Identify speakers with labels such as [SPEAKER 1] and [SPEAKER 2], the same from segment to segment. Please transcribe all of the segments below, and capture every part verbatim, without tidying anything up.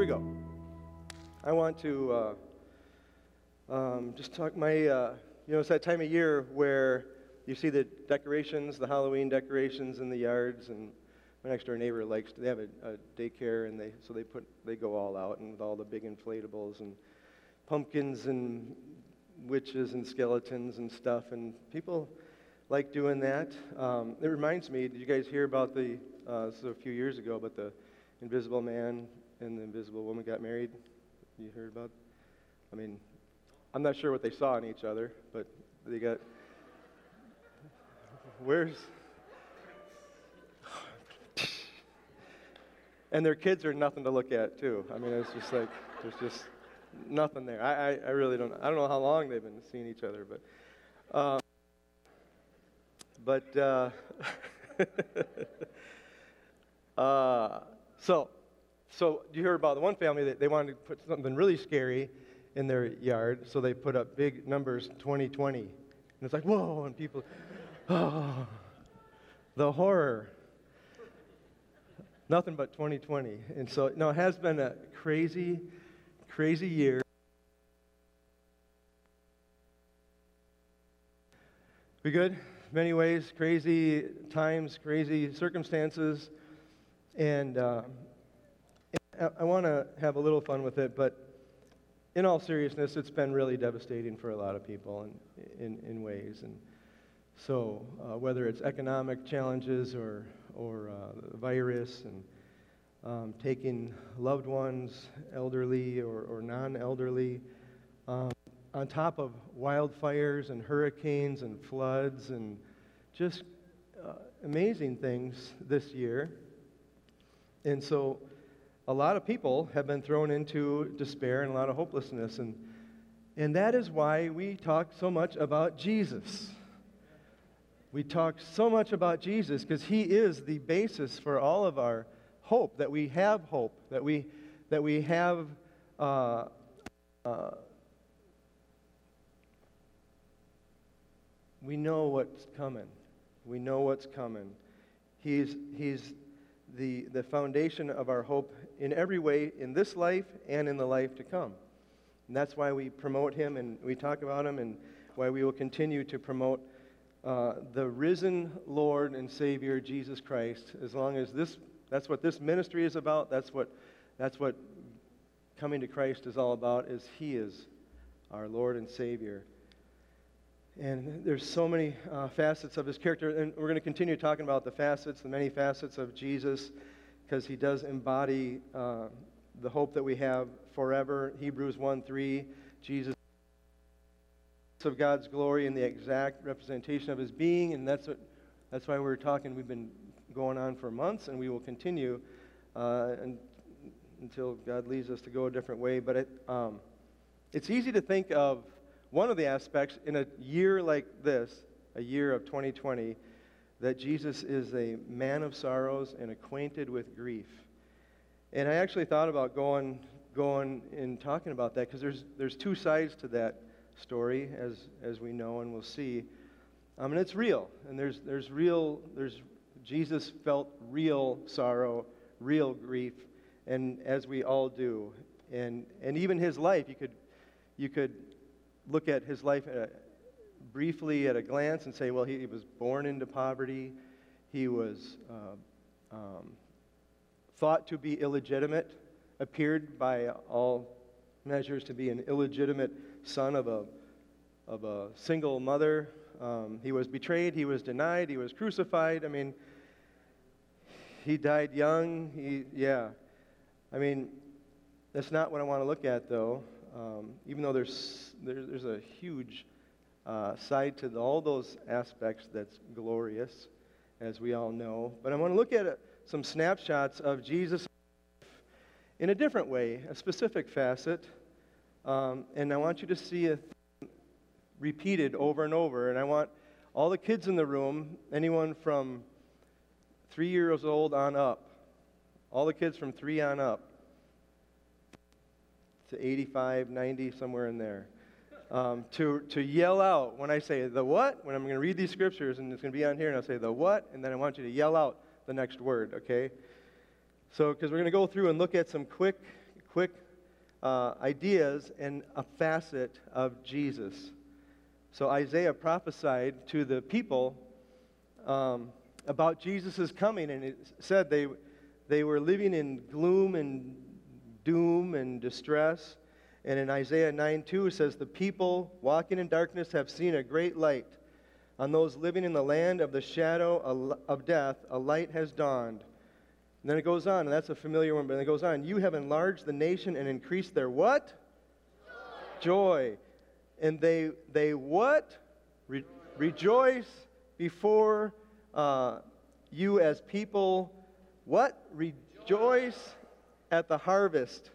[SPEAKER 1] we go. I want to uh, um, just talk my, uh, you know, it's that time of year where you see the decorations, the Halloween decorations in the yards, and my next door neighbor likes, they have a, a daycare, and they, so they put, they go all out, and with all the big inflatables, and pumpkins, and witches, and skeletons, and stuff, and people like doing that. Um, it reminds me, did you guys hear about the, uh, this was a few years ago, but the Invisible Man and the Invisible Woman got married? You heard about? I mean, I'm not sure what they saw in each other, but they got, where's, and their kids are nothing to look at, too. I mean, it's just like, there's just nothing there. I, I, I really don't, I don't know how long they've been seeing each other, but, um, but, uh, uh, so, so you heard about the one family that they wanted to put something really scary in their yard, so they put up big numbers, twenty twenty, and it's like, whoa, and people, oh, the horror. Nothing but twenty twenty. And so, no, it has been a crazy, crazy year. We good? Many ways, crazy times, crazy circumstances, and uh, I, I want to have a little fun with it, but in all seriousness, it's been really devastating for a lot of people in, in, in ways. And so, uh, whether it's economic challenges or or uh, the virus, and um, taking loved ones, elderly or, or non-elderly, um, on top of wildfires and hurricanes and floods and just uh, amazing things this year. And so a lot of people have been thrown into despair and a lot of hopelessness. And, and that is why we talk so much about Jesus. We talk so much about Jesus because he is the basis for all of our hope, that we have hope, that we, that we have uh, uh, we know what's coming. We know what's coming. He's, he's the, the foundation of our hope in every way, in this life and in the life to come. And that's why we promote him and we talk about him, and why we will continue to promote uh, the risen Lord and Savior, Jesus Christ, as long as this, that's what this ministry is about, that's what, that's what coming to Christ is all about, is he is our Lord and Savior. And there's so many uh, facets of his character, and we're going to continue talking about the facets, the many facets of Jesus, because he does embody uh, the hope that we have forever. Hebrews one three, Jesus of God's glory and the exact representation of his being, and that's what, that's why we're talking. We've been going on for months, and we will continue uh, and, until God leads us to go a different way. But it, um, it's easy to think of one of the aspects in a year like this, a year of twenty twenty, that Jesus is a man of sorrows and acquainted with grief. And I actually thought about going going and talking about that, because there's there's two sides to that story, as as we know and we'll see. Um, and it's real, and there's there's real there's Jesus felt real sorrow, real grief, and as we all do, and and even his life, you could you could. look at his life uh, briefly at a glance and say, well, he, he was born into poverty. He was uh, um, thought to be illegitimate, appeared by all measures to be an illegitimate son of a of a single mother. Um, he was betrayed. He was denied. He was crucified. I mean, he died young. He, yeah. I mean, that's not what I want to look at, though. Um, even though there's there, there's a huge uh, side to the, all those aspects that's glorious, as we all know. But I want to look at uh, some snapshots of Jesus in a different way, a specific facet, um, and I want you to see it repeated over and over. And I want all the kids in the room, anyone from three years old on up, all the kids from three on up, to eighty-five, ninety, somewhere in there, um, to to yell out when I say the what, when I'm going to read these scriptures, and it's going to be on here, and I'll say the what, and then I want you to yell out the next word, okay? So, because we're going to go through and look at some quick, quick uh, ideas and a facet of Jesus. So Isaiah prophesied to the people um, about Jesus' coming, and it said they, they were living in gloom and doom and distress. And in Isaiah nine two, it says, the people walking in darkness have seen a great light. On those living in the land of the shadow of death, a light has dawned. And then it goes on, and that's a familiar one, but it goes on. You have enlarged the nation and increased their what? Joy. Joy. And they, they what? Re- rejoice before uh, you as people. What? Rejoice at the harvest.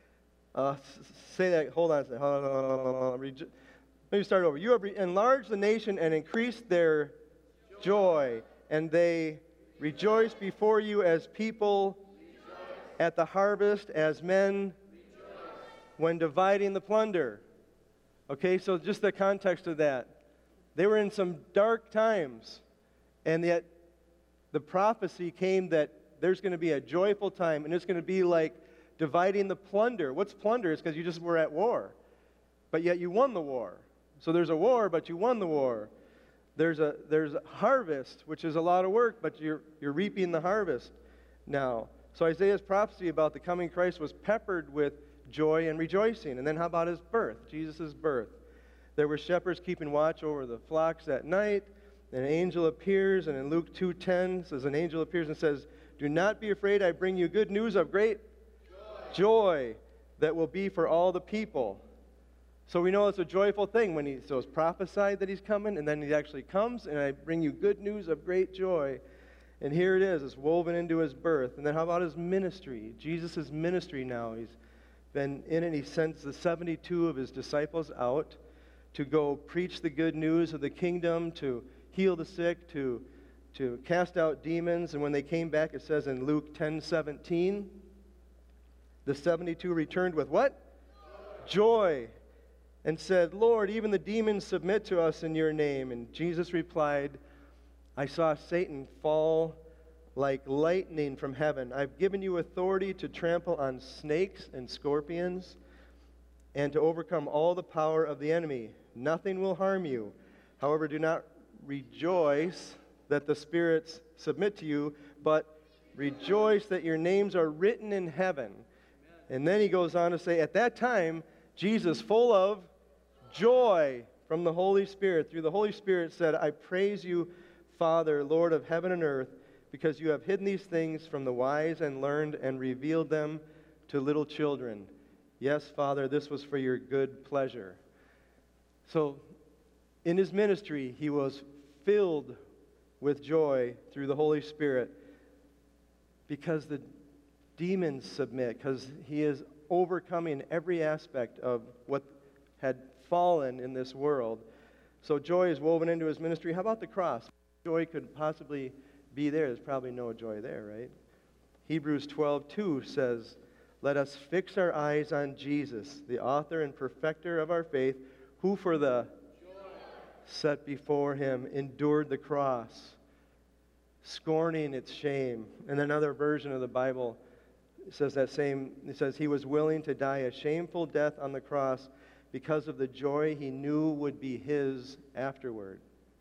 [SPEAKER 1] Uh, say that, hold on a second. Hold on, hold on, hold on. Rejo- Let me start over. You have re- enlarged the nation and increased their joy, joy and they rejoice before you as people rejoice. At the harvest, as men rejoice. When dividing the plunder. Okay, so just the context of that. They were in some dark times, and yet the prophecy came that there's going to be a joyful time, and it's going to be like dividing the plunder. What's plunder? It's because you just were at war, but yet you won the war. So there's a war, but you won the war. There's a there's a harvest, which is a lot of work, but you're you're reaping the harvest now. So Isaiah's prophecy about the coming Christ was peppered with joy and rejoicing. And then how about his birth, Jesus' birth? There were shepherds keeping watch over the flocks at night. An angel appears, and in Luke two ten says, an angel appears and says, do not be afraid, I bring you good news of great joy, joy that will be for all the people. So we know it's a joyful thing when he, so it's prophesied that he's coming, and then he actually comes, and I bring you good news of great joy. And here it is, it's woven into his birth. And then how about his ministry? Jesus' ministry now. He's been in it. He sends the seventy-two of his disciples out to go preach the good news of the kingdom, to heal the sick, to, to cast out demons. And when they came back, it says in Luke ten seventeen, the seventy-two returned with what? Joy. Joy. And said, Lord, even the demons submit to us in your name. And Jesus replied, I saw Satan fall like lightning from heaven. I've given you authority to trample on snakes and scorpions and to overcome all the power of the enemy. Nothing will harm you. However, do not rejoice that the spirits submit to you, but rejoice that your names are written in heaven. And then he goes on to say, at that time, Jesus, full of joy from the Holy Spirit, through the Holy Spirit said, I praise you, Father, Lord of heaven and earth, because you have hidden these things from the wise and learned and revealed them to little children. Yes, Father, this was for your good pleasure. So, in his ministry, he was filled with joy through the Holy Spirit because the demons submit, because he is overcoming every aspect of what had fallen in this world. So joy is woven into his ministry. How about the cross? Joy could possibly be there. There's probably no joy there, right? Hebrews twelve two says, let us fix our eyes on Jesus, the author and perfecter of our faith, who for the joy set before him endured the cross, scorning its shame. And another version of the Bible says that same, it says he was willing to die a shameful death on the cross because of the joy he knew would be his afterward.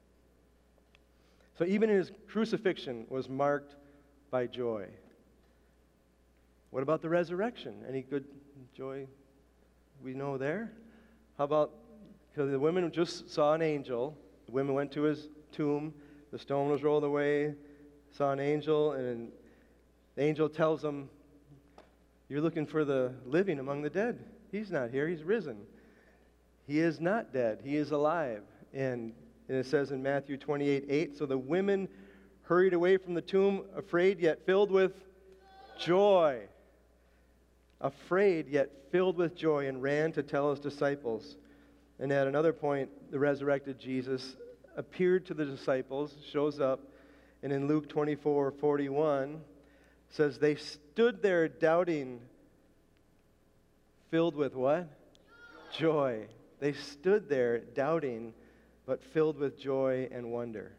[SPEAKER 1] So even his crucifixion was marked by joy. What about the resurrection? Any good joy we know there? How about, because the women just saw an angel. The women went to his tomb. The stone was rolled away, saw an angel, and the angel tells them, you're looking for the living among the dead. He's not here. He's risen. He is not dead. He is alive. And, and it says in Matthew twenty-eight eight, so the women hurried away from the tomb, afraid yet filled with joy. Afraid yet filled with joy, and ran to tell his disciples. And at another point, the resurrected Jesus appeared to the disciples, shows up, and in Luke twenty-four forty-one, says they stood there doubting, filled with what? Joy. Joy. They stood there doubting, but filled with joy and wonder.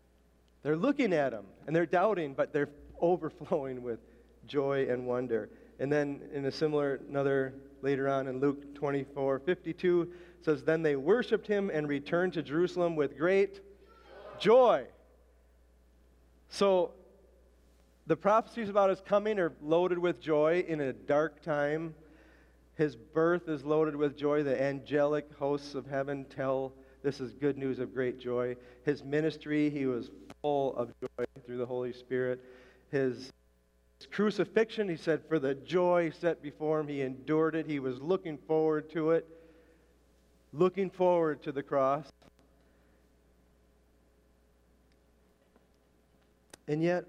[SPEAKER 1] They're looking at him, and they're doubting, but they're overflowing with joy and wonder. And then in a similar, another, later on in Luke twenty-four fifty-two, says, then they worshiped him and returned to Jerusalem with great joy. So the prophecies about his coming are loaded with joy in a dark time. His birth is loaded with joy. The angelic hosts of heaven tell this is good news of great joy. His ministry, he was full of joy through the Holy Spirit. His crucifixion, he said, for the joy set before him, he endured it. He was looking forward to it, looking forward to the cross. And yet,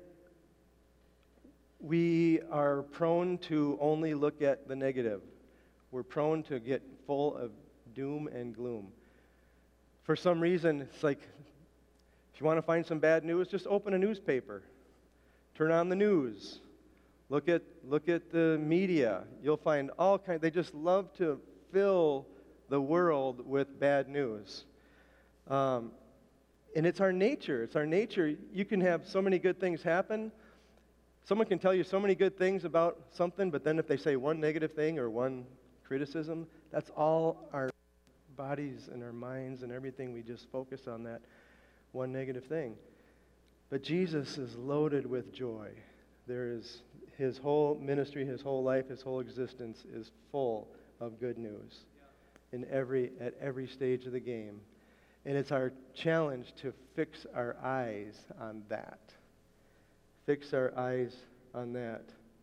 [SPEAKER 1] we are prone to only look at the negative. We're prone to get full of doom and gloom. For some reason, it's like, if you want to find some bad news, just open a newspaper. Turn on the news. Look at look at the media. You'll find all kinds. They just love to fill the world with bad news. Um, and it's our nature. It's our nature. You can have so many good things happen. Someone can tell you so many good things about something, but then if they say one negative thing or one criticism, that's all our bodies and our minds and everything. We just focus on that one negative thing. But Jesus is loaded with joy. There is his whole ministry, his whole life, his whole existence is full of good news in every at every stage of the game. And it's our challenge to fix our eyes on that. Fix our eyes on that.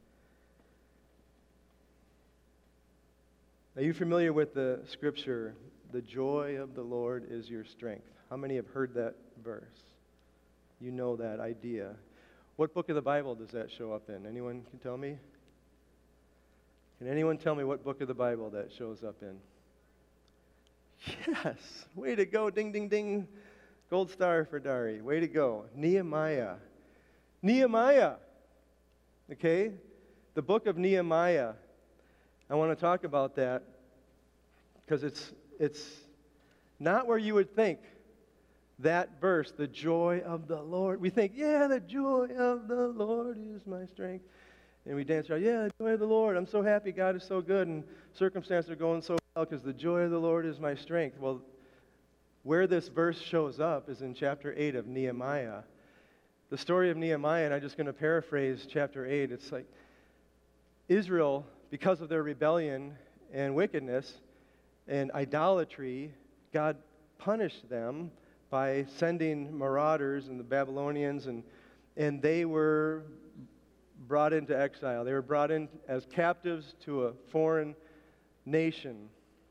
[SPEAKER 1] Are you familiar with the scripture, the joy of the Lord is your strength? How many have heard that verse? You know that idea. What book of the Bible does that show up in? Anyone can tell me? Can anyone tell me what book of the Bible that shows up in? Yes. Way to go. Ding, ding, ding. Gold star for Dari. Way to go. Nehemiah. Nehemiah. Okay? The book of Nehemiah. I want to talk about that because it's it's not where you would think. That verse, the joy of the Lord. We think, yeah, the joy of the Lord is my strength. And we dance around, yeah, the joy of the Lord. I'm so happy God is so good and circumstances are going so well because the joy of the Lord is my strength. Well, where this verse shows up is in chapter eight of Nehemiah. The story of Nehemiah, and I'm just going to paraphrase chapter eight. It's like Israel, because of their rebellion and wickedness and idolatry, God punished them by sending marauders and the Babylonians, and and they were brought into exile. They were brought in as captives to a foreign nation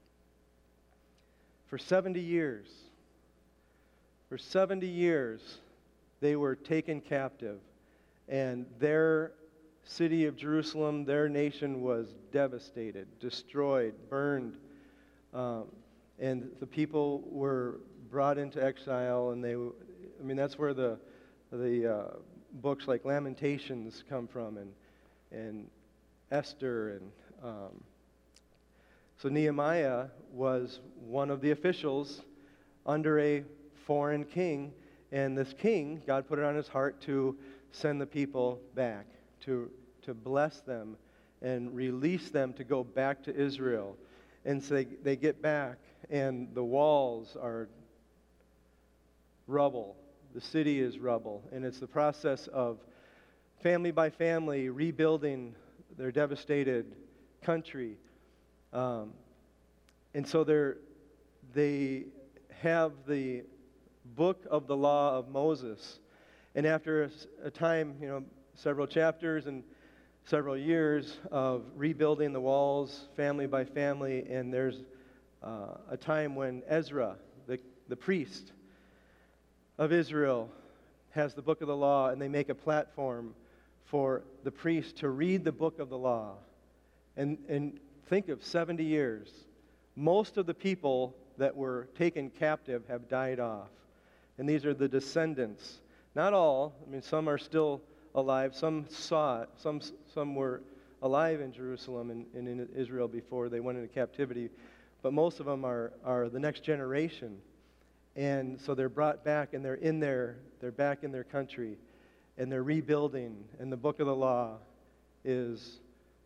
[SPEAKER 1] for seventy years. For seventy years, they were taken captive, and their city of Jerusalem, their nation was devastated, destroyed, burned, um, and the people were brought into exile, and they, I mean, that's where the the uh, books like Lamentations come from, and and Esther, and um, so Nehemiah was one of the officials under a foreign king, and this king, God put it on his heart to send the people back, to to bless them and release them to go back to Israel, and so they, they get back, and the walls are rubble. The city is rubble. And it's the process of family by family rebuilding their devastated country. Um, and so they're, they have the book of the law of Moses. And after a, a time, you know, several chapters and several years of rebuilding the walls family by family, and there's uh, a time when Ezra, the, the priest, of Israel has the book of the law, and they make a platform for the priest to read the book of the law. And, and think of seventy years. Most of the people that were taken captive have died off. And these are the descendants. Not all. I mean, some are still alive. Some saw it. Some, some were alive in Jerusalem and, and in Israel before they went into captivity. But most of them are, are the next generation. And so they're brought back, and they're in their, they're back in their country, and they're rebuilding. And the book of the law is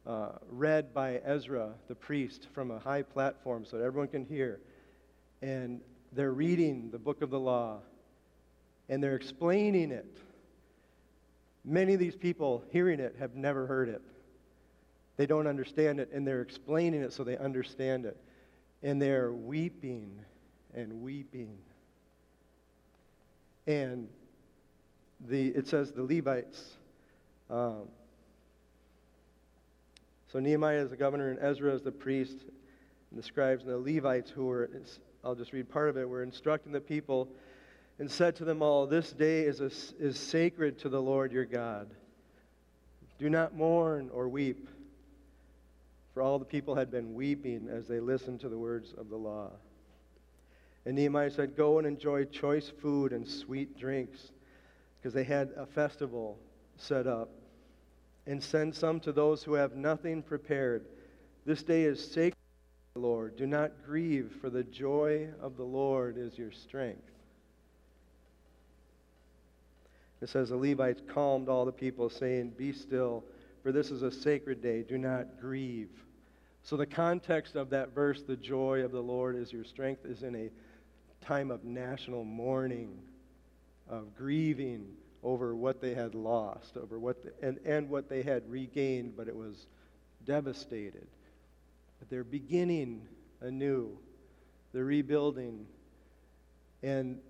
[SPEAKER 1] uh, read by Ezra, the priest, from a high platform so that everyone can hear. And they're reading the book of the law, and they're explaining it. Many of these people hearing it have never heard it. They don't understand it, and they're explaining it so they understand it. And they're weeping and weeping. And the it says the Levites. Um, so Nehemiah is the governor, and Ezra is the priest, and the scribes, and the Levites who were, I'll just read part of it, were instructing the people, and said to them all, "This day is, a, is sacred to the Lord your God. Do not mourn or weep." For all the people had been weeping as they listened to the words of the law. And Nehemiah said, "Go and enjoy choice food and sweet drinks," because they had a festival set up. "And send some to those who have nothing prepared. This day is sacred to the Lord. Do not grieve, for the joy of the Lord is your strength." It says the Levites calmed all the people, saying, "Be still, for this is a sacred day. Do not grieve." So the context of that verse, "the joy of the Lord is your strength," is in a time of national mourning, of grieving over what they had lost, over what the, and, and what they had regained, but it was devastated. But they're beginning anew. They're rebuilding. And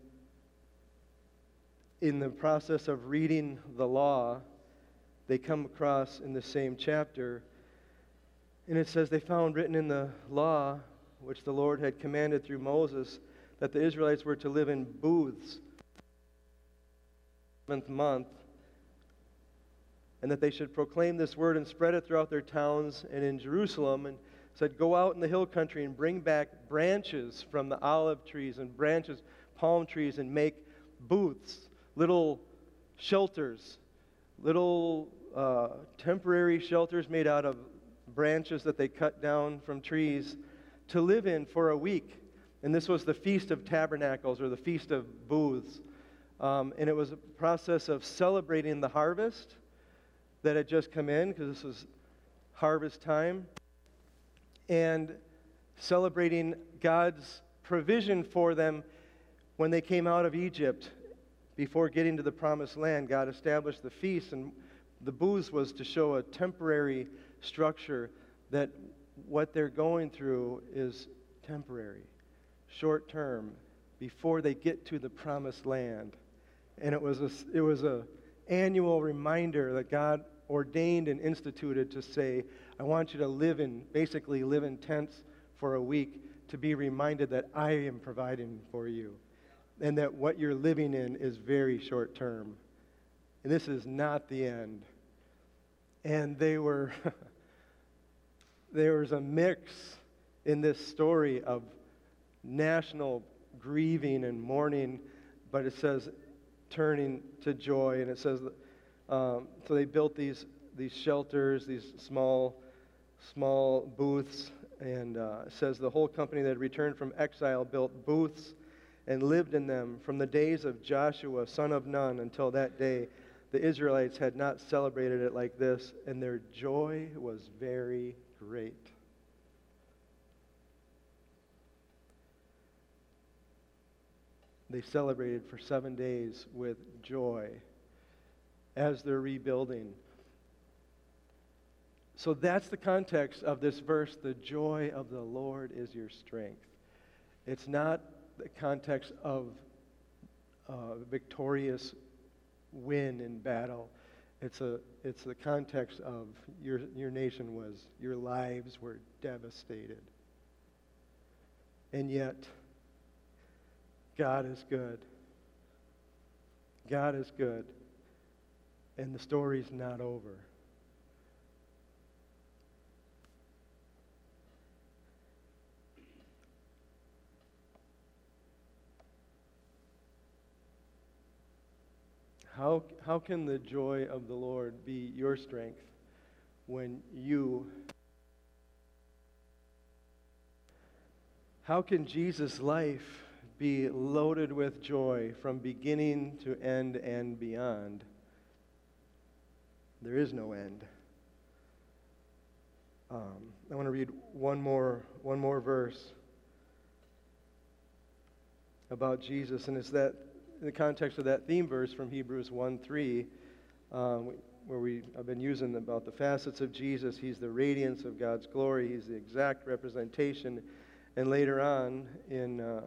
[SPEAKER 1] in the process of reading the law, they come across in the same chapter, and it says they found written in the law, which the Lord had commanded through Moses, that the Israelites were to live in booths seventh month, and that they should proclaim this word and spread it throughout their towns and in Jerusalem, and said, "Go out in the hill country and bring back branches from the olive trees and branches, palm trees, and make booths," little shelters, little uh, temporary shelters made out of branches that they cut down from trees to live in for a week. And this was the Feast of Tabernacles, or the Feast of Booths. Um, and it was a process of celebrating the harvest that had just come in, because this was harvest time, and celebrating God's provision for them when they came out of Egypt. Before getting to the promised land, God established the feast, and the booths was to show a temporary structure that what they're going through is temporary, short term, before they get to the promised land. And it was a, it was a annual reminder that God ordained and instituted to say, "I want you to live in, basically live in tents for a week, to be reminded that I am providing for you, and that what you're living in is very short term. And this is not the end." And they were, there was a mix in this story of national grieving and mourning, but it says turning to joy. And it says, um, so they built these these shelters, these small small booths, and uh, it says the whole company that had returned from exile built booths and lived in them from the days of Joshua, son of Nun, until that day. The Israelites had not celebrated it like this, and their joy was very great. They celebrated for seven days with joy as they're rebuilding. So that's the context of this verse, "The joy of the Lord is your strength." It's not the context of uh, victorious win in battle. It's a it's the context of your your nation was, your lives were devastated. And yet, God is good. God is good. And the story's not over. How, how can the joy of the Lord be your strength when you... How can Jesus' life be loaded with joy from beginning to end and beyond? There is no end. Um, I want to read one more, one more verse about Jesus, and it's that in the context of that theme verse from Hebrews one three, um, where we have been using about the facets of Jesus. He's the radiance of God's glory. He's the exact representation. And later on in uh,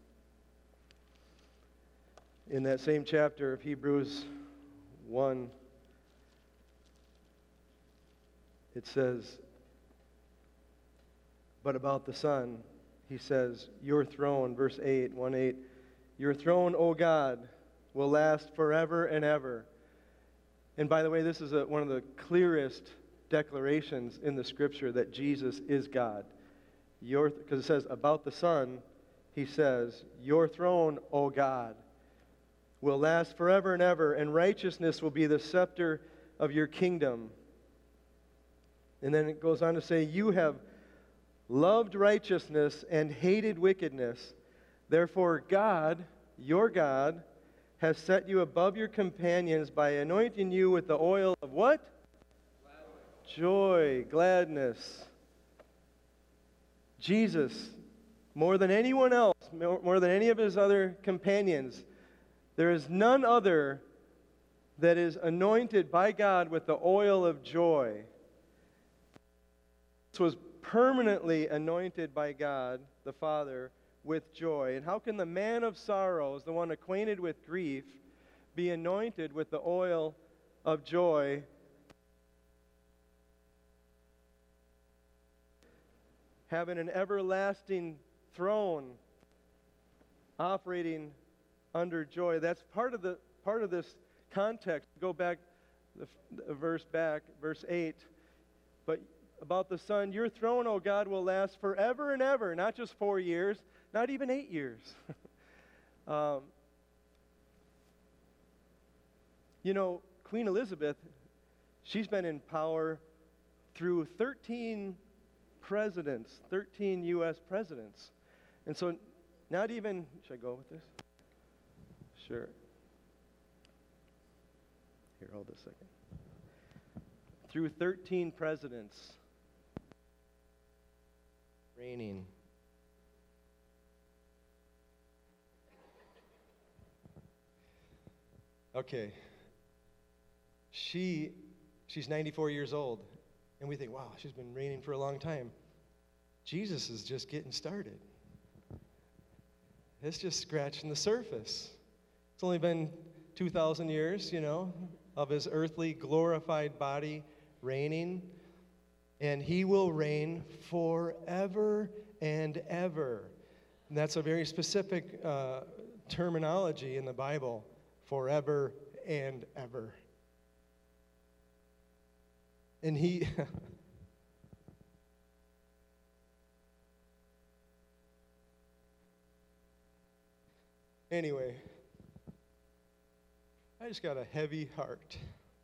[SPEAKER 1] in that same chapter of Hebrews one, it says, but about the Son, he says, your throne, verse eight, one eight, your throne, O God, will last forever and ever. And by the way, this is a, one of the clearest declarations in the Scripture that Jesus is God. Your, because it says, about the Son, he says, your throne, O God, will last forever and ever, and righteousness will be the scepter of your kingdom. And then it goes on to say, you have loved righteousness and hated wickedness. Therefore, God, your God, has set you above your companions by anointing you with the oil of what? Gladness. Joy, gladness. Jesus, more than anyone else, more than any of his other companions, there is none other that is anointed by God with the oil of joy. This was permanently anointed by God, the Father, with joy. And how can the man of sorrows, the one acquainted with grief, be anointed with the oil of joy? Having an everlasting throne operating under joy. That's part of the part of this context. Go back the, the verse back, verse eight. But about the Son, your throne, O God, will last forever and ever, not just four years, not even eight years. um, you know, Queen Elizabeth, she's been in power through thirteen presidents, thirteen U S presidents. And so not even, should I go with this? Sure. Here, hold a second. Through thirteen presidents reigning. Okay. She, she's ninety-four years old. And we think, wow, she's been reigning for a long time. Jesus is just getting started. It's just scratching the surface. It's only been two thousand years, you know, of his earthly glorified body reigning. And he will reign forever and ever. And that's a very specific uh, terminology in the Bible. Forever and ever. And he... Anyway, I just got a heavy heart.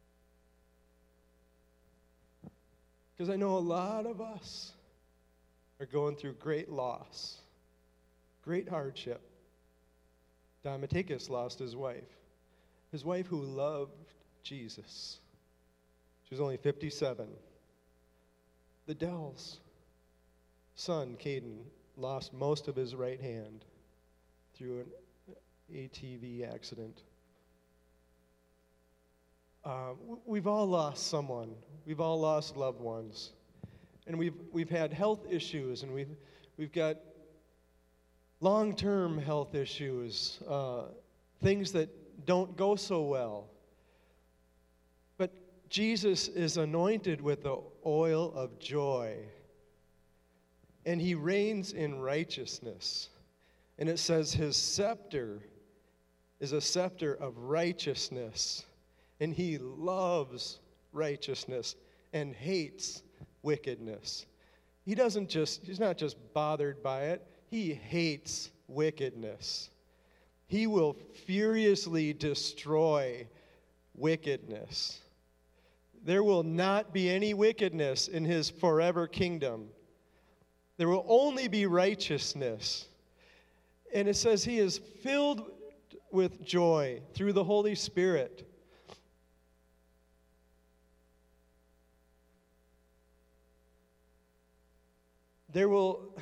[SPEAKER 1] Because I know a lot of us are going through great loss, great hardship. Don Matakis lost his wife, his wife who loved Jesus. She was only fifty-seven. The Dells' son, Caden, lost most of his right hand through an A T V accident. Uh, we've all lost someone. We've all lost loved ones. And we've we've had health issues, and we've we've got long-term health issues, uh, things that don't go so well. But Jesus is anointed with the oil of joy, and he reigns in righteousness. And it says his scepter is a scepter of righteousness, and he loves righteousness and hates wickedness. He doesn't just, he's not just bothered by it, he hates wickedness. He will furiously destroy wickedness. There will not be any wickedness in his forever kingdom. There will only be righteousness. And it says he is filled with joy through the Holy Spirit. there will,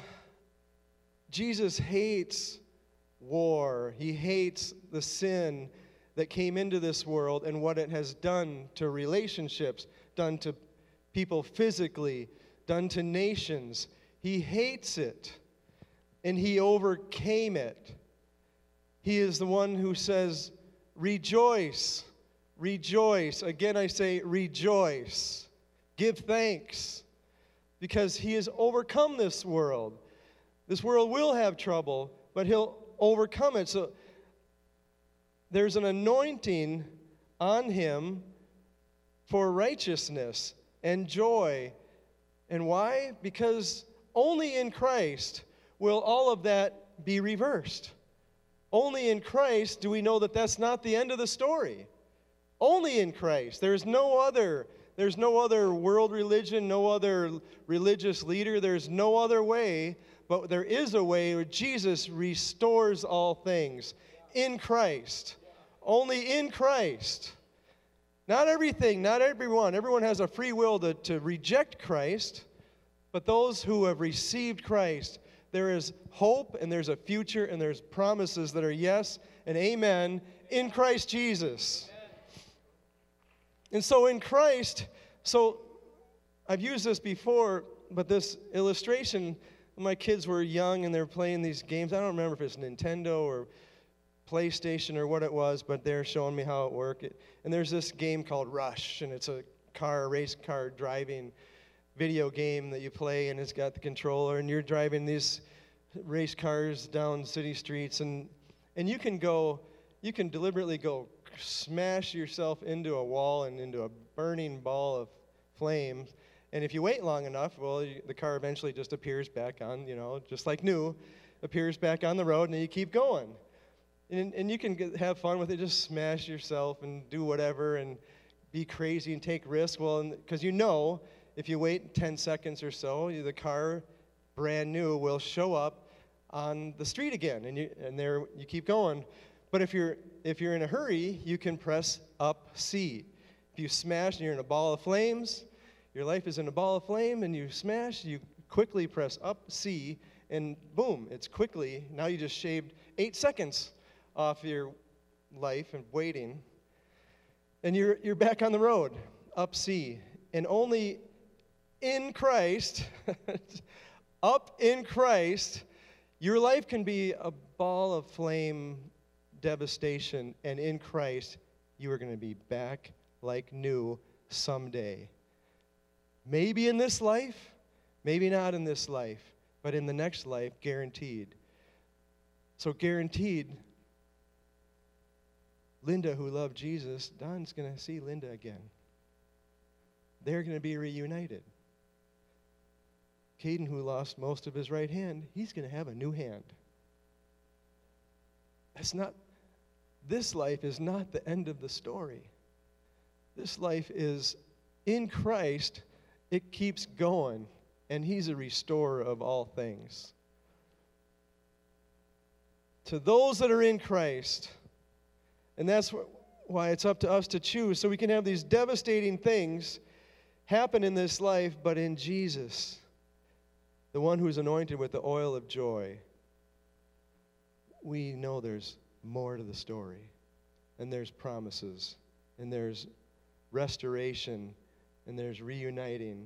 [SPEAKER 1] Jesus hates war. He hates the sin that came into this world and what it has done to relationships, done to people physically, done to nations. He hates it, and he overcame it. He is the one who says, rejoice, rejoice. Again, I say rejoice. Give thanks, because he has overcome this world. This world will have trouble, but he'll overcome it. So there's an anointing on him for righteousness and joy. And why? Because only in Christ will all of that be reversed. Only in Christ do we know that that's not the end of the story. Only in Christ. There's no other, there's no other world religion, no other religious leader. There's no other way, but there is a way where Jesus restores all things in Christ. Only in Christ. Not everything, not everyone. Everyone has a free will to, to reject Christ, but those who have received Christ, there is hope and there's a future and there's promises that are yes and amen in Christ Jesus. And so in Christ, so I've used this before, but this illustration, my kids were young and they were playing these games. I don't remember if it's Nintendo or PlayStation or what it was, but they're showing me how it worked. It, and there's this game called Rush, and it's a car, race car driving video game that you play, and it's got the controller, and you're driving these race cars down city streets, and and you can go, you can deliberately go smash yourself into a wall and into a burning ball of flames. And if you wait long enough, well, you, the car eventually just appears back on, you know, just like new, appears back on the road, and then you keep going. And, and you can get, have fun with it, just smash yourself and do whatever and be crazy and take risks. Well, because you know, if you wait ten seconds or so, the car, brand new, will show up on the street again, and you and there you keep going. But if you're if you're in a hurry, you can press up C. If you smash and you're in a ball of flames, your life is in a ball of flame, and you smash, you quickly press up C, and boom, it's quickly. Now you just shaved eight seconds off your life and waiting, and you're you're back on the road, up C. And only in Christ, up in Christ, your life can be a ball of flame devastation, and in Christ, you are going to be back like new someday. Maybe in this life, maybe not in this life, but in the next life, guaranteed. So guaranteed, Linda, who loved Jesus, Don's going to see Linda again. They're going to be reunited. Caden, who lost most of his right hand, he's going to have a new hand. That's not, this life is not the end of the story. This life is in Christ. It keeps going, and he's a restorer of all things. To those that are in Christ, and that's why it's up to us to choose, so we can have these devastating things happen in this life, but in Jesus, the one who's anointed with the oil of joy, we know there's more to the story, and there's promises, and there's restoration, and there's reuniting.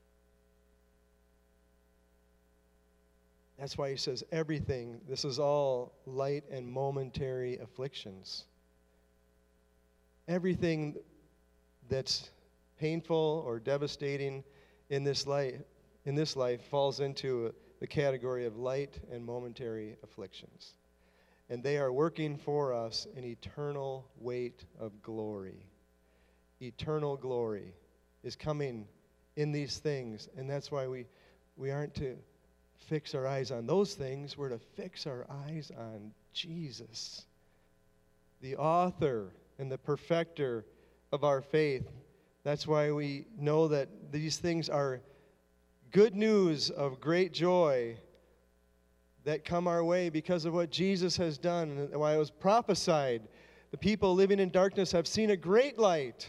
[SPEAKER 1] That's why he says everything, this is all light and momentary afflictions. Everything that's painful or devastating in this life, in this life falls into the category of light and momentary afflictions. And they are working for us an eternal weight of glory. Eternal glory is coming in these things, and that's why we, we aren't to fix our eyes on those things. We're to fix our eyes on Jesus, the author and the perfecter of our faith. That's why we know that these things are good news of great joy that come our way because of what Jesus has done, and why it was prophesied. The people living in darkness have seen a great light.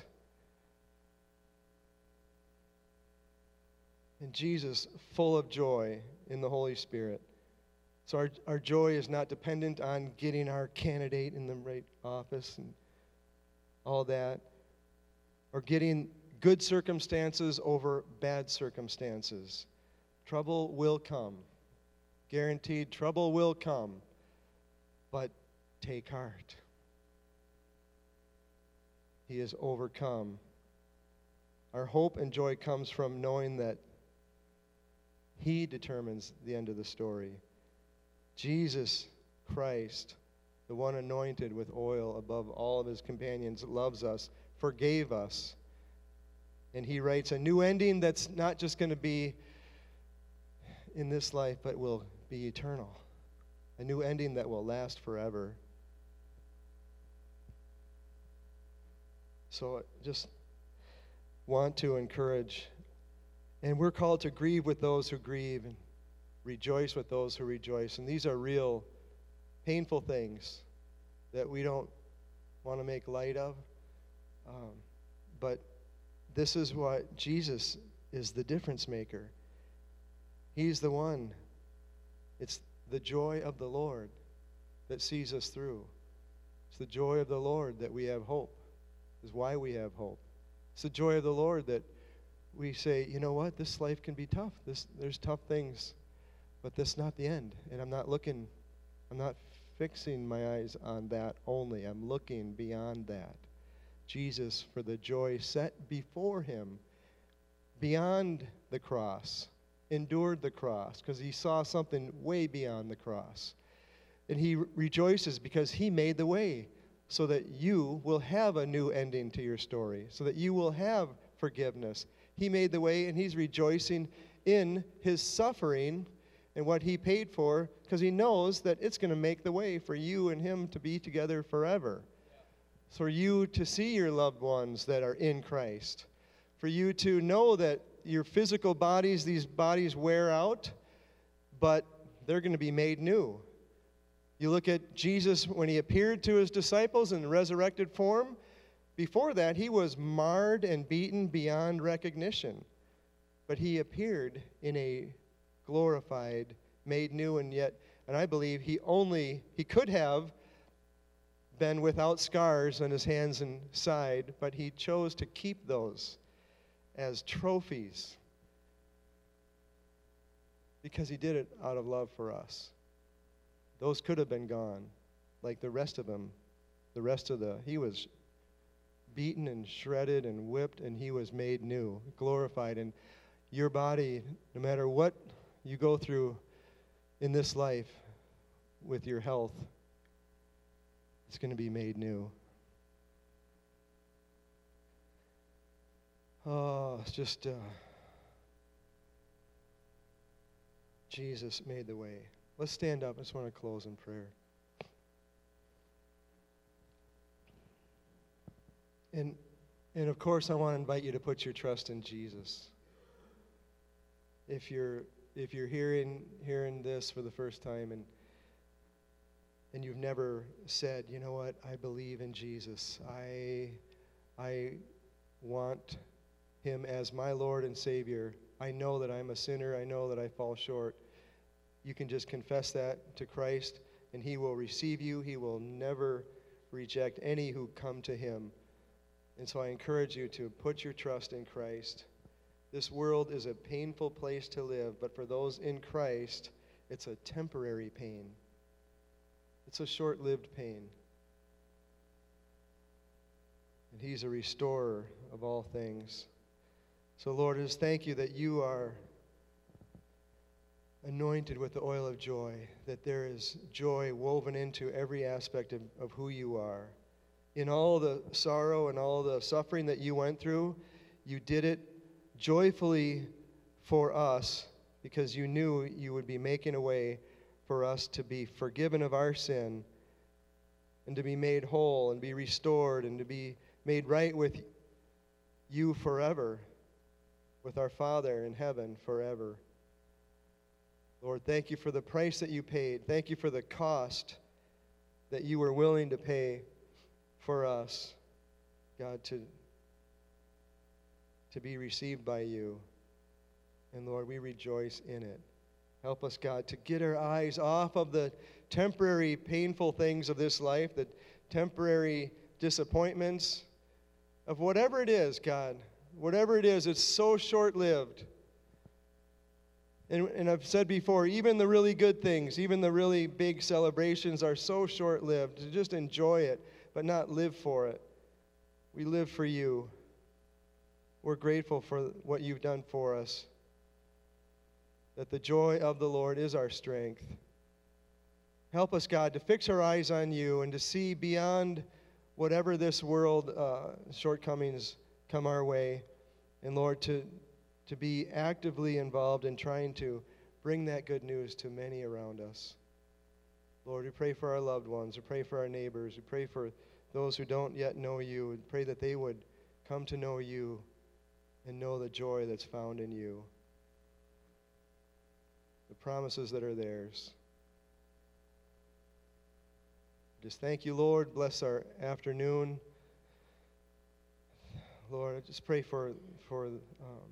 [SPEAKER 1] And Jesus, full of joy, in the Holy Spirit. So our, our joy is not dependent on getting our candidate in the right office and all that, or getting good circumstances over bad circumstances. Trouble will come. Guaranteed, trouble will come. But take heart. He has overcome. Our hope and joy comes from knowing that He determines the end of the story. Jesus Christ, the one anointed with oil above all of His companions, loves us, forgave us. And He writes a new ending that's not just going to be in this life, but will be eternal. A new ending that will last forever. So I just want to encourage, and we're called to grieve with those who grieve and rejoice with those who rejoice. And these are real, painful things that we don't want to make light of. Um, but this is what Jesus is, the difference maker. He's the one. It's the joy of the Lord that sees us through. It's the joy of the Lord that we have hope. Is why we have hope. It's the joy of the Lord that we say, you know what, this life can be tough. This, there's tough things, but that's not the end. And I'm not looking, I'm not fixing my eyes on that only. I'm looking beyond that. Jesus, for the joy set before Him, beyond the cross, endured the cross because He saw something way beyond the cross. And He re- rejoices because He made the way so that you will have a new ending to your story, so that you will have forgiveness. He made the way, and He's rejoicing in His suffering and what He paid for because He knows that it's going to make the way for you and Him to be together forever. For you to see your loved ones that are in Christ. For you to know that your physical bodies, these bodies wear out, but they're going to be made new. You look at Jesus when He appeared to His disciples in resurrected form. Before that, He was marred and beaten beyond recognition. But He appeared in a glorified, made new, and yet, and I believe He only, He could have been without scars on His hands and side, but He chose to keep those as trophies because He did it out of love for us. Those could have been gone, like the rest of them. The rest of the, He was beaten and shredded and whipped, and He was made new, glorified. And your body, no matter what you go through in this life with your health, it's going to be made new. Oh, it's just, uh, Jesus made the way. Let's stand up. I just want to close in prayer. And, and of course, I want to invite you to put your trust in Jesus. If you're, if you're hearing, hearing this for the first time and and you've never said, you know what, I believe in Jesus. I, I want Him as my Lord and Savior. I know that I'm a sinner. I know that I fall short. You can just confess that to Christ, and He will receive you. He will never reject any who come to Him. And so I encourage you to put your trust in Christ. This world is a painful place to live, but for those in Christ, it's a temporary pain. It's a short-lived pain. And He's a restorer of all things. So, Lord, just thank You that You are anointed with the oil of joy, that there is joy woven into every aspect of, of who You are. In all the sorrow and all the suffering that You went through, You did it joyfully for us because You knew You would be making a way for us to be forgiven of our sin and to be made whole and be restored and to be made right with You forever, with our Father in heaven forever. Lord, thank You for the price that You paid. Thank You for the cost that You were willing to pay for us, God, to, to be received by You. And Lord, we rejoice in it. Help us, God, to get our eyes off of the temporary painful things of this life, the temporary disappointments, of whatever it is, God. Whatever it is, it's so short-lived. And, and I've said before, even the really good things, even the really big celebrations are so short-lived. To just enjoy it, but not live for it. We live for you. We're grateful for what you've done for us. That the joy of the Lord is our strength. Help us, God, to fix our eyes on you and to see beyond whatever this world uh, shortcomings come our way. And Lord, to, to be actively involved in trying to bring that good news to many around us. Lord, we pray for our loved ones. We pray for our neighbors. We pray for those who don't yet know you. We pray that they would come to know you and know the joy that's found in you. The promises that are theirs. Just thank you, Lord. Bless our afternoon. Lord, I just pray for for um,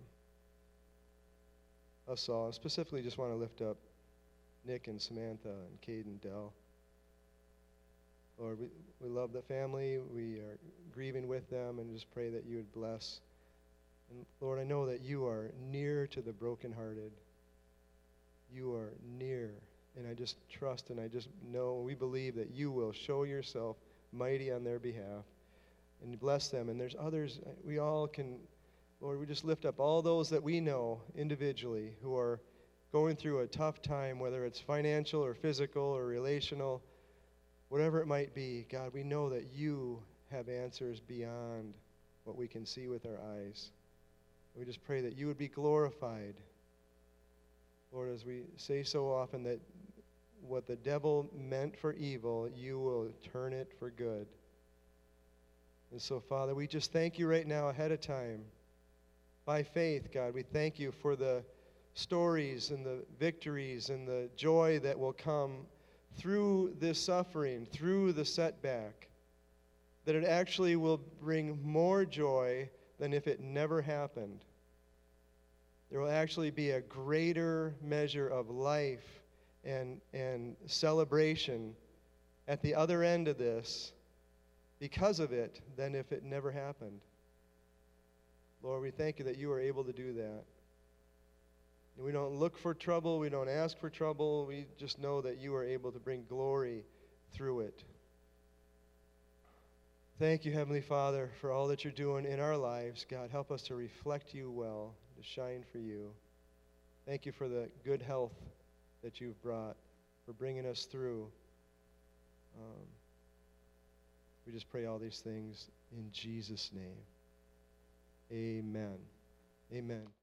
[SPEAKER 1] us all. I specifically just want to lift up Nick and Samantha and Cade and Dell. Lord, we, we love the family. We are grieving with them, and just pray that you would bless. And Lord, I know that you are near to the brokenhearted. You are near. And I just trust and I just know, we believe that you will show yourself mighty on their behalf and bless them. And there's others, we all can, Lord, we just lift up all those that we know individually who are going through a tough time, whether it's financial or physical or relational, whatever it might be. God, we know that you have answers beyond what we can see with our eyes. We just pray that you would be glorified. Lord, as we say so often, that what the devil meant for evil, you will turn it for good. And so, Father, we just thank you right now ahead of time. By faith, God, we thank you for the stories and the victories and the joy that will come through this suffering, through the setback, that it actually will bring more joy than if it never happened. There will actually be a greater measure of life and, and celebration at the other end of this because of it than if it never happened. Lord, we thank you that you are able to do that. And we don't look for trouble. We don't ask for trouble. We just know that you are able to bring glory through it. Thank you, Heavenly Father, for all that you're doing in our lives. God, help us to reflect you well, to shine for you. Thank you for the good health that you've brought, for bringing us through. Um, we just pray all these things in Jesus' name. Amen. Amen.